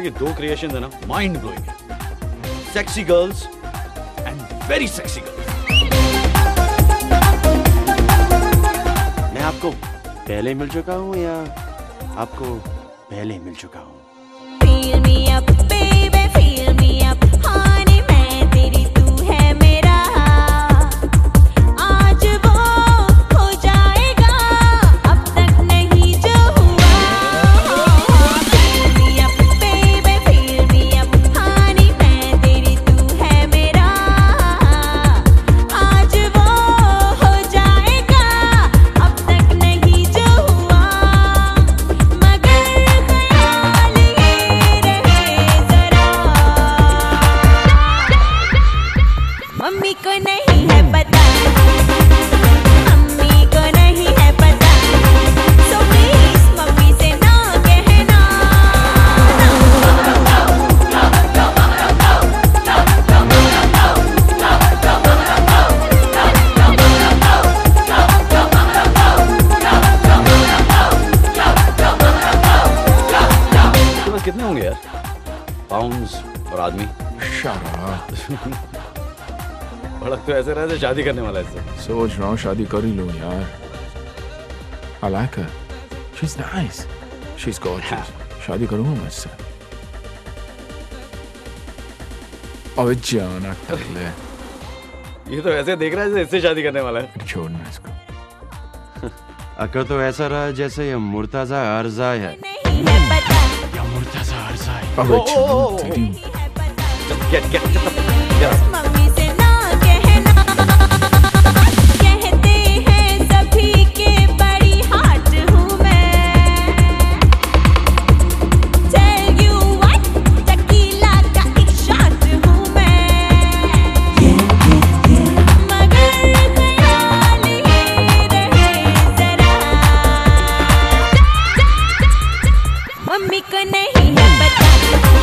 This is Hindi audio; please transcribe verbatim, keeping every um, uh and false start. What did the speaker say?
की दो क्रिएशन है ना, माइंड ब्लोइंग है। Sexy girls and very sexy girls. मैं आपको पहले मिल चुका हूँ या आपको पहले मिल चुका हूँ? Feel me up, baby, feel me up, honey, मैं तेरी, तू है मेरा। आज वो हो जाएगा, अब तक नहीं जो हुआ। Feel me up, baby, feel me up, honey, मैं तेरी, तू है मेरा। आज वो हो जाएगा, अब तक नहीं जो हुआ। मगर ख्याल ये रहे जरा, मम्मी को नहीं है पता, मम्मी को नहीं है पता, so please मम्मी से ना कहना। तो बस कितने होंगे यार, पाउंड्स और आदमी? भड़क तो ऐसे रहे जैसे शादी करने वाला है इससे। सोच रहा हूँ शादी कर ही लूँ यार। I like her. She's nice. She's gorgeous. शादी करूँगा मैं इससे। अबे जाना कर ले। ये तो ऐसे देख रहा है जैसे इससे शादी करने वाला है। छोड़ना इसको। अकर तो ऐसा रहा जैसे ये मुर्ताजा अर्जा है। नहीं है पता, या मुर्ताजा अर्जा है। अबे ओ, ओ, ओ, ओ, छोड़ तेरी। नहीं है पता, Just get get get the get mummy से ना कहना। कहते हैं सभी के बड़ी हार्ट हूँ मैं। Tell you what, टकीला का एक शॉट हूँ मैं। मगर ख्याल ये रहे जरा, मम्मी को नहीं है पता।